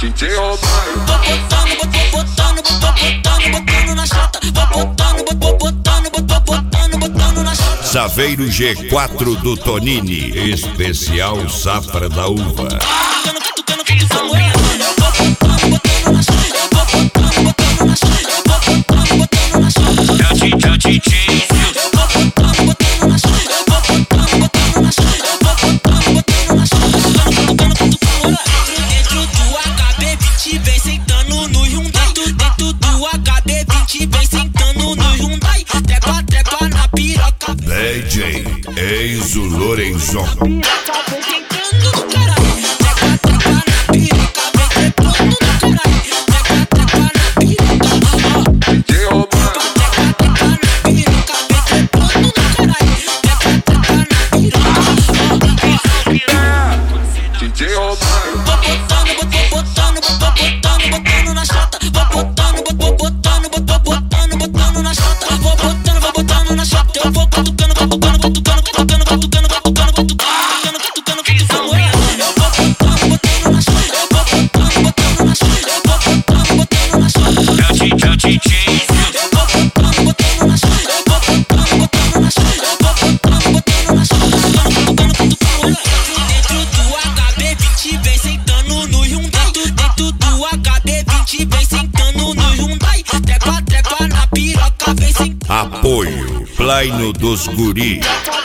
DJ Romário. Botando na chata. Botando na chata. Saveiro G4 do Tonini, especial Safra da Uva. Dentro do HB20 vem sentando no Hyundai. Dentro do HB20 vem sentando no Hyundai. Trepa na piroca. DJ Enzo Lorenzon. Piroca vem sentando no caralho. Trepa na piroca. Vem trepando no caralho. Trepa na piroca. DJ Romário. Trepa na piroca. Vem trepando no caralho. Trepa na piroca. DJ Romário. Botando na chata. Botando na chata. Vou botando na chata. Eu vou cutucando. Dentro do HB20 vem sentando no Hyundai. Dentro do HB20 vem sentando no Hyundai. Trepa na piroca, vem sentando. Apoio Plaino dos Guri.